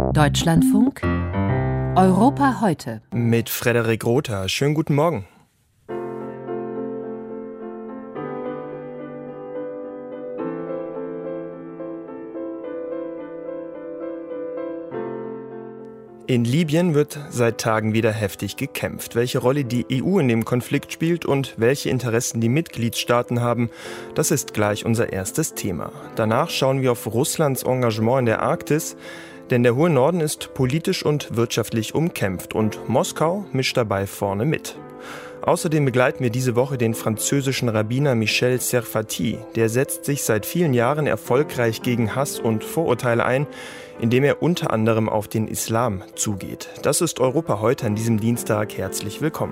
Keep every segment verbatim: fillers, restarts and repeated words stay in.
Deutschlandfunk Europa heute. Mit Frederik Rother. Schönen guten Morgen. In Libyen wird seit Tagen wieder heftig gekämpft. Welche Rolle die E U in dem Konflikt spielt und welche Interessen die Mitgliedstaaten haben, das ist gleich unser erstes Thema. Danach schauen wir auf Russlands Engagement in der Arktis, denn der hohe Norden ist politisch und wirtschaftlich umkämpft und Moskau mischt dabei vorne mit. Außerdem begleiten wir diese Woche den französischen Rabbiner Michel Serfati. Der setzt sich seit vielen Jahren erfolgreich gegen Hass und Vorurteile ein, indem er unter anderem auf den Islam zugeht. Das ist Europa heute an diesem Dienstag. Herzlich willkommen.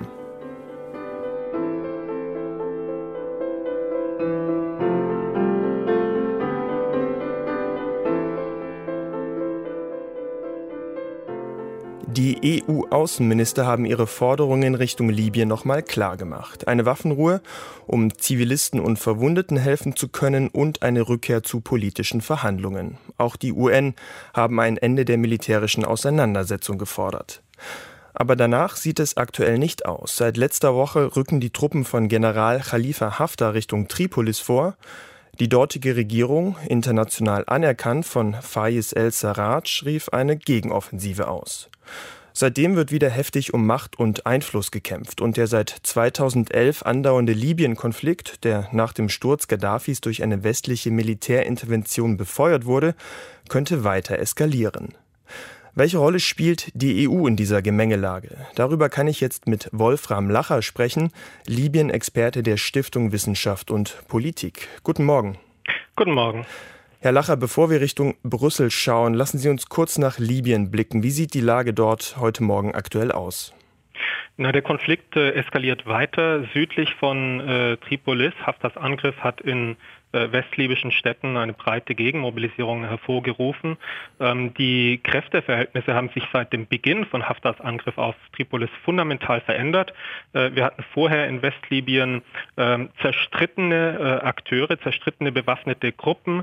Die E U-Außenminister haben ihre Forderungen in Richtung Libyen nochmal klargemacht. Eine Waffenruhe, um Zivilisten und Verwundeten helfen zu können und eine Rückkehr zu politischen Verhandlungen. Auch die U N haben ein Ende der militärischen Auseinandersetzung gefordert. Aber danach sieht es aktuell nicht aus. Seit letzter Woche rücken die Truppen von General Khalifa Haftar Richtung Tripolis vor. Die dortige Regierung, international anerkannt von Fayez el-Sarraj, rief eine Gegenoffensive aus. Seitdem wird wieder heftig um Macht und Einfluss gekämpft und der seit zweitausendelf andauernde Libyen-Konflikt, der nach dem Sturz Gaddafis durch eine westliche Militärintervention befeuert wurde, könnte weiter eskalieren. Welche Rolle spielt die E U in dieser Gemengelage? Darüber kann ich jetzt mit Wolfram Lacher sprechen, Libyen-Experte der Stiftung Wissenschaft und Politik. Guten Morgen. Guten Morgen. Herr Lacher, bevor wir Richtung Brüssel schauen, lassen Sie uns kurz nach Libyen blicken. Wie sieht die Lage dort heute Morgen aktuell aus? Na, der Konflikt äh, eskaliert weiter südlich von äh, Tripolis. Haftars Angriff hat in äh, westlibyschen Städten eine breite Gegenmobilisierung hervorgerufen. Ähm, die Kräfteverhältnisse haben sich seit dem Beginn von Haftars Angriff auf Tripolis fundamental verändert. Äh, wir hatten vorher in Westlibyen äh, zerstrittene äh, Akteure, zerstrittene bewaffnete Gruppen,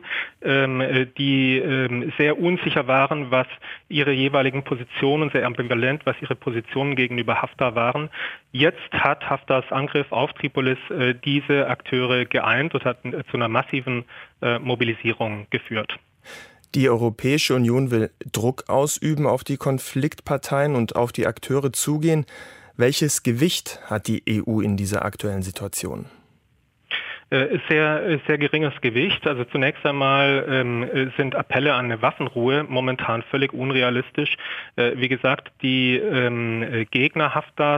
äh, die äh, sehr unsicher waren, was ihre jeweiligen Positionen, sehr ambivalent, was ihre Positionen gegenüber Haftar waren. Jetzt hat Haftars Angriff auf Tripolis äh, diese Akteure geeint und hat äh, zu einer massiven äh, Mobilisierung geführt. Die Europäische Union will Druck ausüben auf die Konfliktparteien und auf die Akteure zugehen. Welches Gewicht hat die E U in dieser aktuellen Situation? Sehr, sehr geringes Gewicht. Also zunächst einmal ähm, sind Appelle an eine Waffenruhe momentan völlig unrealistisch. Äh, wie gesagt, die ähm, Gegner Haftars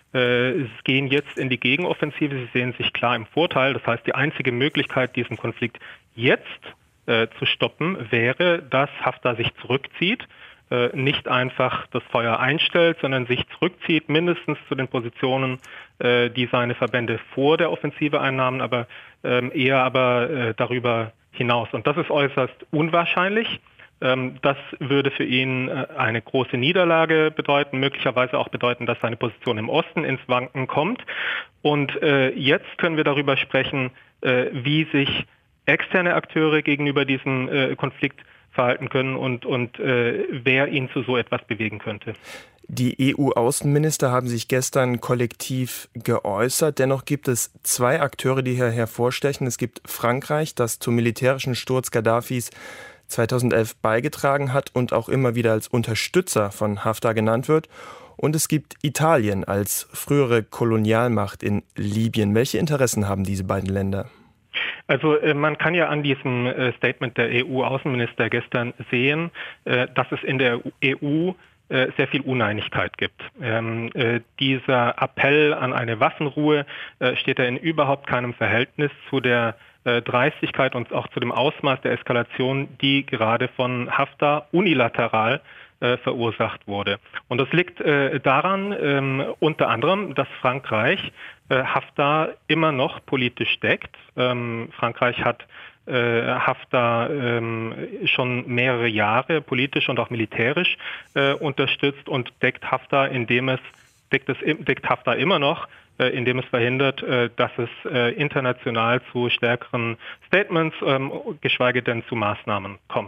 äh, gehen jetzt in die Gegenoffensive. Sie sehen sich klar im Vorteil. Das heißt, die einzige Möglichkeit, diesen Konflikt jetzt äh, zu stoppen, wäre, dass Haftar sich zurückzieht. Nicht einfach das Feuer einstellt, sondern sich zurückzieht, mindestens zu den Positionen, die seine Verbände vor der Offensive einnahmen, aber eher aber darüber hinaus. Und das ist äußerst unwahrscheinlich. Das würde für ihn eine große Niederlage bedeuten, möglicherweise auch bedeuten, dass seine Position im Osten ins Wanken kommt. Und jetzt können wir darüber sprechen, wie sich externe Akteure gegenüber diesem Konflikt verhalten können und, und äh, wer ihn zu so etwas bewegen könnte. Die E U-Außenminister haben sich gestern kollektiv geäußert. Dennoch gibt es zwei Akteure, die hier hervorstechen. Es gibt Frankreich, das zum militärischen Sturz Gaddafis zweitausendelf beigetragen hat und auch immer wieder als Unterstützer von Haftar genannt wird. Und es gibt Italien als frühere Kolonialmacht in Libyen. Welche Interessen haben diese beiden Länder? Also äh, man kann ja an diesem äh, Statement der E U-Außenminister gestern sehen, äh, dass es in der E U äh, sehr viel Uneinigkeit gibt. Ähm, äh, dieser Appell an eine Waffenruhe äh, steht ja in überhaupt keinem Verhältnis zu der äh, Dreistigkeit und auch zu dem Ausmaß der Eskalation, die gerade von Haftar unilateral äh, verursacht wurde. Und das liegt äh, daran, ähm, unter anderem, dass Frankreich Haftar immer noch politisch deckt. Ähm, Frankreich hat äh, Haftar ähm, schon mehrere Jahre politisch und auch militärisch äh, unterstützt und deckt Haftar, indem es deckt, es, deckt Haftar immer noch, äh, indem es verhindert, äh, dass es äh, international zu stärkeren Statements, ähm, geschweige denn zu Maßnahmen kommt.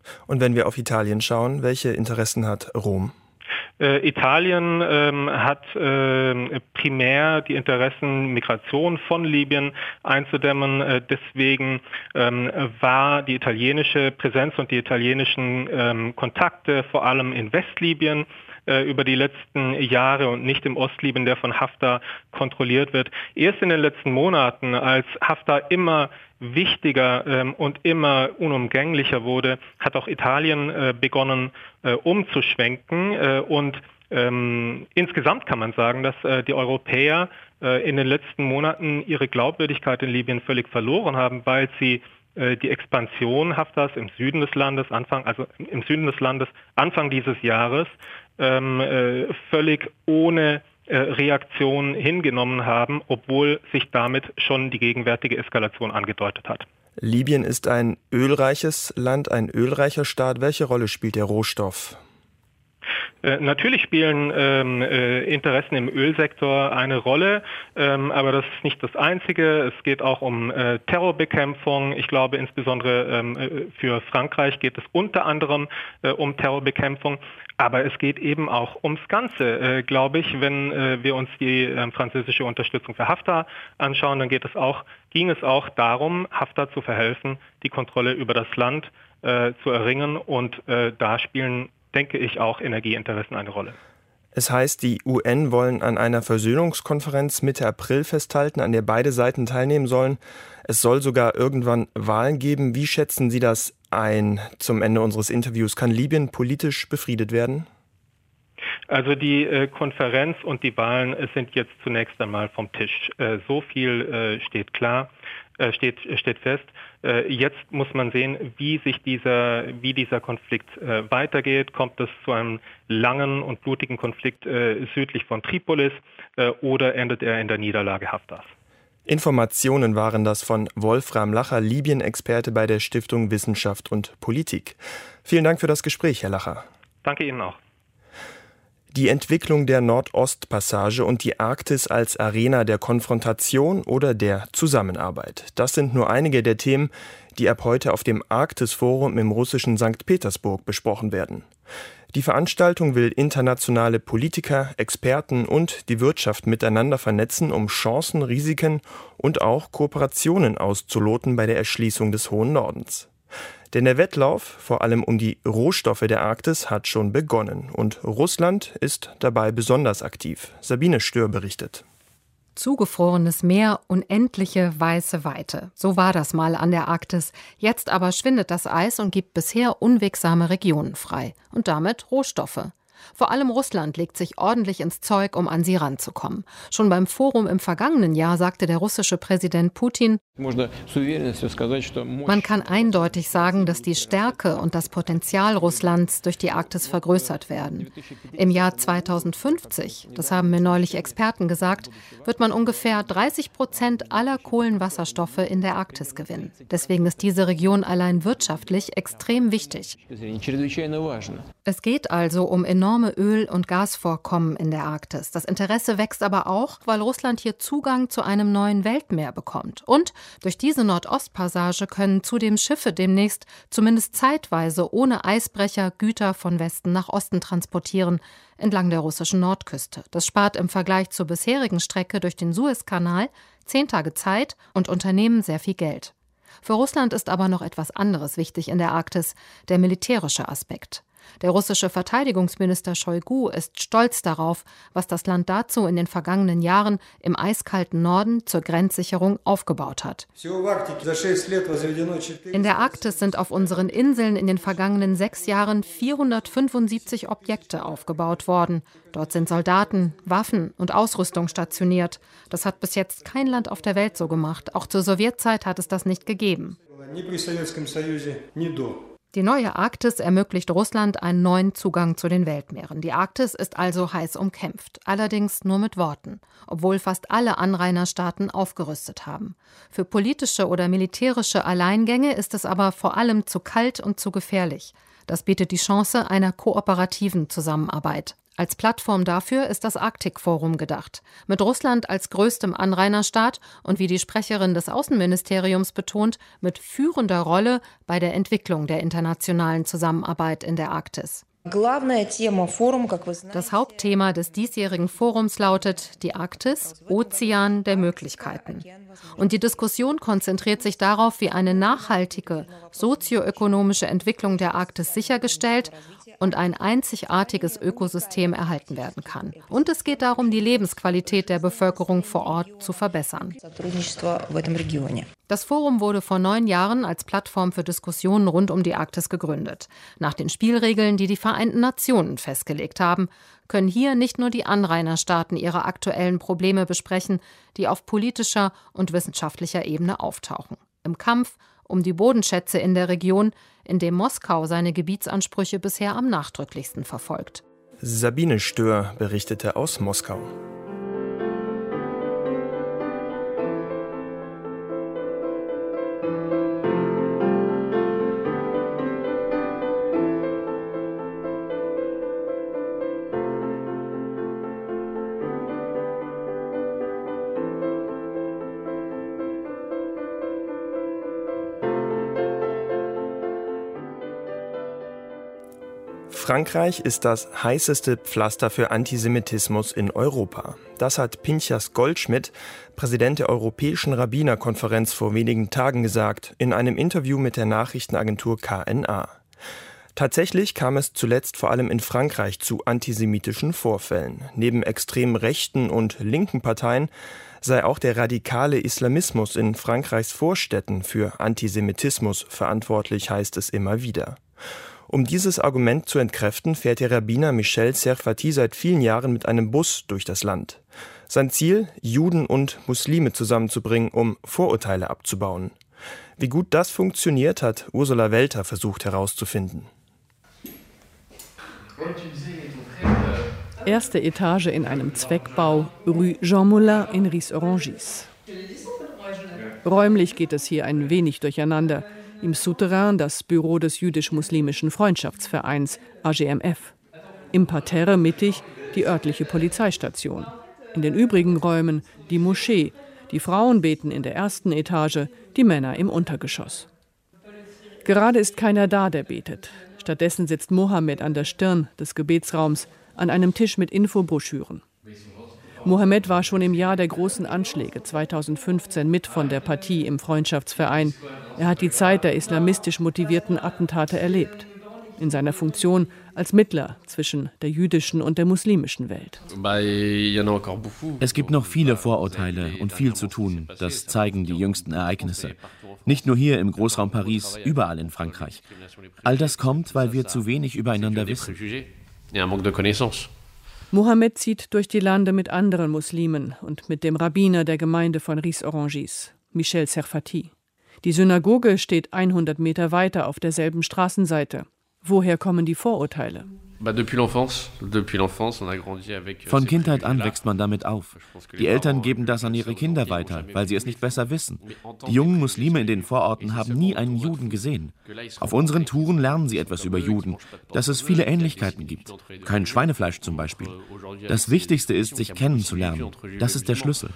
Und wenn wir auf Italien schauen, welche Interessen hat Rom? Äh, Italien ähm, hat äh, primär die Interessen, Migration von Libyen einzudämmen. Äh, deswegen ähm, war die italienische Präsenz und die italienischen ähm, Kontakte vor allem in Westlibyen äh, über die letzten Jahre und nicht im Ostlibyen, der von Haftar kontrolliert wird. Erst in den letzten Monaten, als Haftar immer wichtiger ähm, und immer unumgänglicher wurde, hat auch Italien äh, begonnen äh, umzuschwenken äh, und ähm, insgesamt kann man sagen, dass äh, die Europäer äh, in den letzten Monaten ihre Glaubwürdigkeit in Libyen völlig verloren haben, weil sie äh, die Expansion Haftars im Süden des Landes, Anfang, also im Süden des Landes Anfang dieses Jahres ähm, äh, völlig ohne Reaktion hingenommen haben, obwohl sich damit schon die gegenwärtige Eskalation angedeutet hat. Libyen ist ein ölreiches Land, ein ölreicher Staat. Welche Rolle spielt der Rohstoff? Äh, natürlich spielen ähm, äh, Interessen im Ölsektor eine Rolle, ähm, aber das ist nicht das Einzige. Es geht auch um äh, Terrorbekämpfung. Ich glaube, insbesondere ähm, für Frankreich geht es unter anderem äh, um Terrorbekämpfung. Aber es geht eben auch ums Ganze, äh, glaube ich. Wenn äh, wir uns die äh, französische Unterstützung für Haftar anschauen, dann geht es auch, ging es auch darum, Haftar zu verhelfen, die Kontrolle über das Land äh, zu erringen. Und äh, da spielen, denke ich, auch Energieinteressen eine Rolle. Es heißt, die U N wollen an einer Versöhnungskonferenz Mitte April festhalten, an der beide Seiten teilnehmen sollen. Es soll sogar irgendwann Wahlen geben. Wie schätzen Sie das ein zum Ende unseres Interviews? Kann Libyen politisch befriedet werden? Also die äh, Konferenz und die Wahlen äh, sind jetzt zunächst einmal vom Tisch. Äh, so viel äh, steht klar, äh, steht, steht fest. Äh, jetzt muss man sehen, wie sich dieser, wie dieser Konflikt äh, weitergeht. Kommt es zu einem langen und blutigen Konflikt äh, südlich von Tripolis äh, oder endet er in der Niederlage Haftars? Informationen waren das von Wolfram Lacher, Libyen-Experte bei der Stiftung Wissenschaft und Politik. Vielen Dank für das Gespräch, Herr Lacher. Danke Ihnen auch. Die Entwicklung der Nordostpassage und die Arktis als Arena der Konfrontation oder der Zusammenarbeit. Das sind nur einige der Themen, die ab heute auf dem Arktis-Forum im russischen Sankt Petersburg besprochen werden. Die Veranstaltung will internationale Politiker, Experten und die Wirtschaft miteinander vernetzen, um Chancen, Risiken und auch Kooperationen auszuloten bei der Erschließung des hohen Nordens. Denn der Wettlauf, vor allem um die Rohstoffe der Arktis, hat schon begonnen. Und Russland ist dabei besonders aktiv. Sabine Stör berichtet. Zugefrorenes Meer, unendliche weiße Weite. So war das mal an der Arktis. Jetzt aber schwindet das Eis und gibt bisher unwegsame Regionen frei. Und damit Rohstoffe. Vor allem Russland legt sich ordentlich ins Zeug, um an sie ranzukommen. Schon beim Forum im vergangenen Jahr sagte der russische Präsident Putin, man kann eindeutig sagen, dass die Stärke und das Potenzial Russlands durch die Arktis vergrößert werden. Im Jahr zweitausendfünfzig, das haben mir neulich Experten gesagt, wird man ungefähr dreißig Prozent aller Kohlenwasserstoffe in der Arktis gewinnen. Deswegen ist diese Region allein wirtschaftlich extrem wichtig. Es geht also um enorme Öl- und Gasvorkommen in der Arktis. Das Interesse wächst aber auch, weil Russland hier Zugang zu einem neuen Weltmeer bekommt. Und durch diese Nordostpassage können zudem Schiffe demnächst zumindest zeitweise ohne Eisbrecher Güter von Westen nach Osten transportieren, entlang der russischen Nordküste. Das spart im Vergleich zur bisherigen Strecke durch den Suezkanal zehn Tage Zeit und Unternehmen sehr viel Geld. Für Russland ist aber noch etwas anderes wichtig in der Arktis, der militärische Aspekt. Der russische Verteidigungsminister Shoigu ist stolz darauf, was das Land dazu in den vergangenen Jahren im eiskalten Norden zur Grenzsicherung aufgebaut hat. In der Arktis sind auf unseren Inseln in den vergangenen sechs Jahren vierhundertfünfundsiebzig Objekte aufgebaut worden. Dort sind Soldaten, Waffen und Ausrüstung stationiert. Das hat bis jetzt kein Land auf der Welt so gemacht. Auch zur Sowjetzeit hat es das nicht gegeben. Die neue Arktis ermöglicht Russland einen neuen Zugang zu den Weltmeeren. Die Arktis ist also heiß umkämpft, allerdings nur mit Worten, obwohl fast alle Anrainerstaaten aufgerüstet haben. Für politische oder militärische Alleingänge ist es aber vor allem zu kalt und zu gefährlich. Das bietet die Chance einer kooperativen Zusammenarbeit. Als Plattform dafür ist das Arktikforum gedacht. Mit Russland als größtem Anrainerstaat und, wie die Sprecherin des Außenministeriums betont, mit führender Rolle bei der Entwicklung der internationalen Zusammenarbeit in der Arktis. Das Hauptthema des diesjährigen Forums lautet die Arktis, Ozean der Möglichkeiten. Und die Diskussion konzentriert sich darauf, wie eine nachhaltige, sozioökonomische Entwicklung der Arktis sichergestellt und ein einzigartiges Ökosystem erhalten werden kann. Und es geht darum, die Lebensqualität der Bevölkerung vor Ort zu verbessern. Das Forum wurde vor neun Jahren als Plattform für Diskussionen rund um die Arktis gegründet. Nach den Spielregeln, die die Vereinten Nationen festgelegt haben, können hier nicht nur die Anrainerstaaten ihre aktuellen Probleme besprechen, die auf politischer und wissenschaftlicher Ebene auftauchen. Im Kampf um die Bodenschätze in der Region, in dem Moskau seine Gebietsansprüche bisher am nachdrücklichsten verfolgt. Sabine Stör berichtete aus Moskau. Frankreich ist das heißeste Pflaster für Antisemitismus in Europa. Das hat Pinchas Goldschmidt, Präsident der Europäischen Rabbinerkonferenz, vor wenigen Tagen gesagt, in einem Interview mit der Nachrichtenagentur K N A. Tatsächlich kam es zuletzt vor allem in Frankreich zu antisemitischen Vorfällen. Neben extrem rechten und linken Parteien sei auch der radikale Islamismus in Frankreichs Vorstädten für Antisemitismus verantwortlich, heißt es immer wieder. Um dieses Argument zu entkräften, fährt der Rabbiner Michel Serfati seit vielen Jahren mit einem Bus durch das Land. Sein Ziel, Juden und Muslime zusammenzubringen, um Vorurteile abzubauen. Wie gut das funktioniert, hat Ursula Welter versucht herauszufinden. Erste Etage in einem Zweckbau, Rue Jean Moulin in Ris-Orangis. Räumlich geht es hier ein wenig durcheinander. Im Souterrain das Büro des jüdisch-muslimischen Freundschaftsvereins A G M F. Im Parterre mittig die örtliche Polizeistation. In den übrigen Räumen die Moschee. Die Frauen beten in der ersten Etage, die Männer im Untergeschoss. Gerade ist keiner da, der betet. Stattdessen sitzt Mohammed an der Stirn des Gebetsraums an einem Tisch mit Infobroschüren. Mohammed war schon im Jahr der großen Anschläge zweitausendfünfzehn mit von der Partie im Freundschaftsverein. Er hat die Zeit der islamistisch motivierten Attentate erlebt. In seiner Funktion als Mittler zwischen der jüdischen und der muslimischen Welt. Es gibt noch viele Vorurteile und viel zu tun. Das zeigen die jüngsten Ereignisse. Nicht nur hier im Großraum Paris, überall in Frankreich. All das kommt, weil wir zu wenig übereinander wissen. Mohammed zieht durch die Lande mit anderen Muslimen und mit dem Rabbiner der Gemeinde von Ris-Orangis, Michel Serfati. Die Synagoge steht hundert Meter weiter auf derselben Straßenseite. Woher kommen die Vorurteile? Von Kindheit an wächst man damit auf. Die Eltern geben das an ihre Kinder weiter, weil sie es nicht besser wissen. Die jungen Muslime in den Vororten haben nie einen Juden gesehen. Auf unseren Touren lernen sie etwas über Juden, dass es viele Ähnlichkeiten gibt. Kein Schweinefleisch zum Beispiel. Das Wichtigste ist, sich kennenzulernen. Das ist der Schlüssel.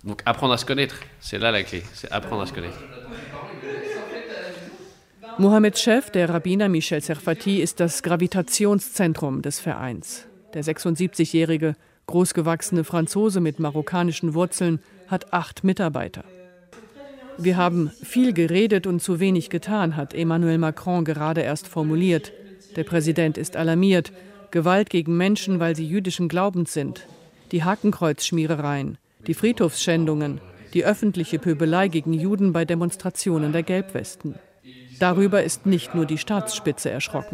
Mohammeds Chef, der Rabbiner Michel Serfati, ist das Gravitationszentrum des Vereins. Der sechsundsiebzigjährige, großgewachsene Franzose mit marokkanischen Wurzeln hat acht Mitarbeiter. Wir haben viel geredet und zu wenig getan, hat Emmanuel Macron gerade erst formuliert. Der Präsident ist alarmiert. Gewalt gegen Menschen, weil sie jüdischen Glaubens sind. Die Hakenkreuzschmierereien, die Friedhofsschändungen, die öffentliche Pöbelei gegen Juden bei Demonstrationen der Gelbwesten. Darüber ist nicht nur die Staatsspitze erschrocken.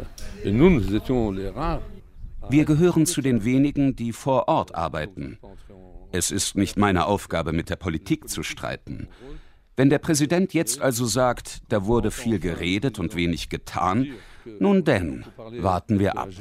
Wir gehören zu den wenigen, die vor Ort arbeiten. Es ist nicht meine Aufgabe, mit der Politik zu streiten. Wenn der Präsident jetzt also sagt, da wurde viel geredet und wenig getan, nun denn, warten wir ab.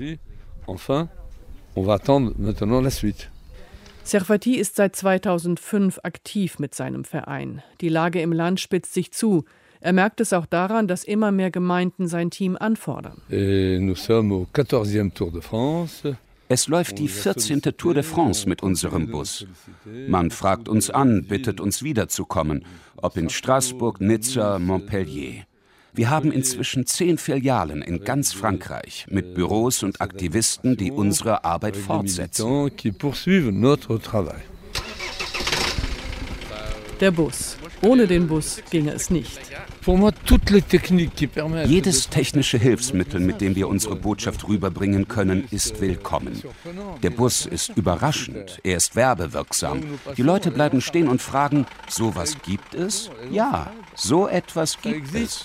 Serfati ist seit zweitausendfünf aktiv mit seinem Verein. Die Lage im Land spitzt sich zu. Er merkt es auch daran, dass immer mehr Gemeinden sein Team anfordern. Es Es läuft die vierzehnte Tour de France mit unserem Bus. Man fragt uns an, bittet uns wiederzukommen, ob in Straßburg, Nizza, Montpellier. Wir haben inzwischen zehn Filialen in ganz Frankreich mit Büros und Aktivisten, die unsere Arbeit fortsetzen. Der Bus. Ohne den Bus ginge es nicht. Jedes technische Hilfsmittel, mit dem wir unsere Botschaft rüberbringen können, ist willkommen. Der Bus ist überraschend, er ist werbewirksam. Die Leute bleiben stehen und fragen, sowas gibt es? Ja, so etwas gibt es.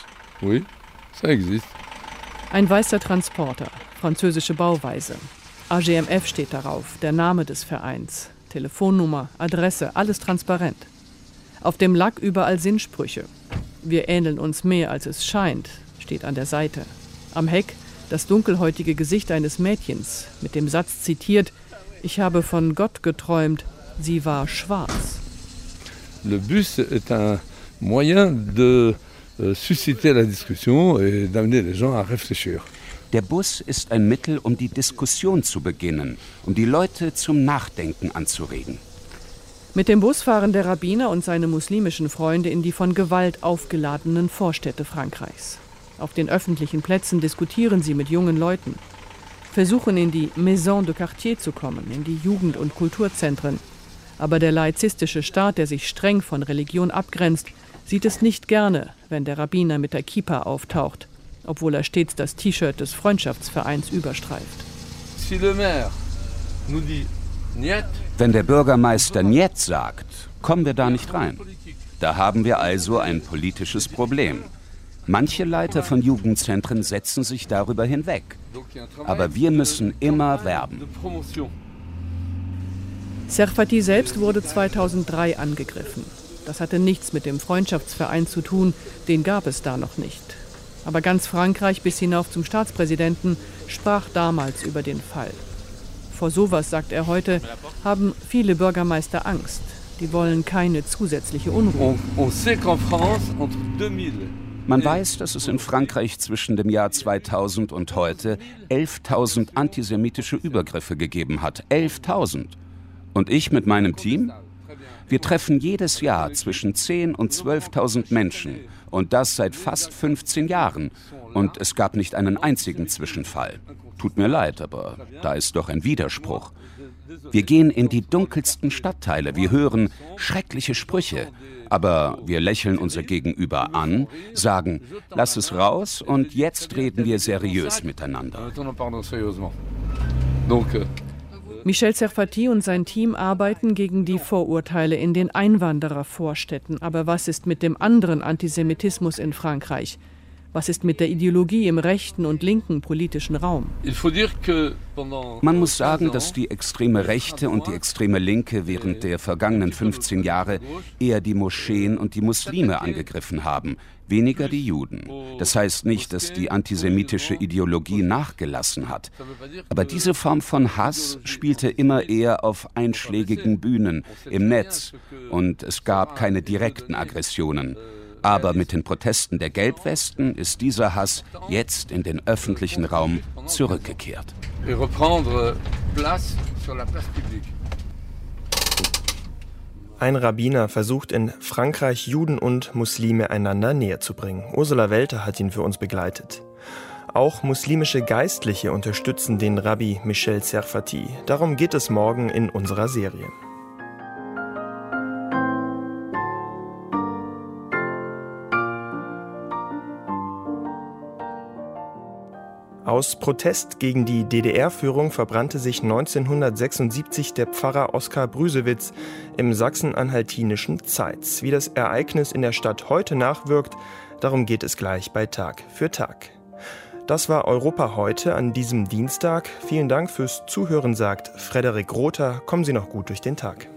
Ein weißer Transporter, französische Bauweise. A G M F steht darauf, der Name des Vereins. Telefonnummer, Adresse, alles transparent. Auf dem Lack überall Sinnsprüche. Wir ähneln uns mehr, als es scheint, steht an der Seite. Am Heck das dunkelhäutige Gesicht eines Mädchens, mit dem Satz zitiert: Ich habe von Gott geträumt, sie war schwarz. Le bus est un moyen de susciter la discussion et d'amener les gens à réfléchir. Der Bus ist ein Mittel, um die Diskussion zu beginnen, um die Leute zum Nachdenken anzuregen. Mit dem Bus fahren der Rabbiner und seine muslimischen Freunde in die von Gewalt aufgeladenen Vorstädte Frankreichs. Auf den öffentlichen Plätzen diskutieren sie mit jungen Leuten, versuchen in die Maison de Quartier zu kommen, in die Jugend- und Kulturzentren. Aber der laizistische Staat, der sich streng von Religion abgrenzt, sieht es nicht gerne, wenn der Rabbiner mit der Kippa auftaucht, obwohl er stets das T-Shirt des Freundschaftsvereins überstreift. Si le maire nous dit niet, wenn der Bürgermeister Niet sagt, kommen wir da nicht rein. Da haben wir also ein politisches Problem. Manche Leiter von Jugendzentren setzen sich darüber hinweg. Aber wir müssen immer werben. Serfati selbst wurde zweitausenddrei angegriffen. Das hatte nichts mit dem Freundschaftsverein zu tun, den gab es da noch nicht. Aber ganz Frankreich bis hinauf zum Staatspräsidenten sprach damals über den Fall. Vor sowas, sagt er heute, haben viele Bürgermeister Angst. Die wollen keine zusätzliche Unruhe. Man weiß, dass es in Frankreich zwischen dem Jahr zweitausend und heute elftausend antisemitische Übergriffe gegeben hat. elftausend. Und ich mit meinem Team? Wir treffen jedes Jahr zwischen zehntausend und zwölftausend Menschen. Und das seit fast fünfzehn Jahren. Und es gab nicht einen einzigen Zwischenfall. Tut mir leid, aber da ist doch ein Widerspruch. Wir gehen in die dunkelsten Stadtteile, wir hören schreckliche Sprüche, aber wir lächeln unser Gegenüber an, sagen, lass es raus und jetzt reden wir seriös miteinander. Michel Serfati und sein Team arbeiten gegen die Vorurteile in den Einwanderervorstädten. Aber was ist mit dem anderen Antisemitismus in Frankreich? Was ist mit der Ideologie im rechten und linken politischen Raum? Man muss sagen, dass die extreme Rechte und die extreme Linke während der vergangenen fünfzehn Jahre eher die Moscheen und die Muslime angegriffen haben, weniger die Juden. Das heißt nicht, dass die antisemitische Ideologie nachgelassen hat. Aber diese Form von Hass spielte immer eher auf einschlägigen Bühnen, im Netz, und es gab keine direkten Aggressionen. Aber mit den Protesten der Gelbwesten ist dieser Hass jetzt in den öffentlichen Raum zurückgekehrt. Ein Rabbiner versucht in Frankreich Juden und Muslime einander näher zu bringen. Ursula Welter hat ihn für uns begleitet. Auch muslimische Geistliche unterstützen den Rabbi Michel Serfati. Darum geht es morgen in unserer Serie. Aus Protest gegen die D D R-Führung verbrannte sich neunzehnhundertsechsundsiebzig der Pfarrer Oskar Brüsewitz im sachsen-anhaltinischen Zeitz. Wie das Ereignis in der Stadt heute nachwirkt, darum geht es gleich bei Tag für Tag. Das war Europa heute an diesem Dienstag. Vielen Dank fürs Zuhören, sagt Frederik Rother. Kommen Sie noch gut durch den Tag.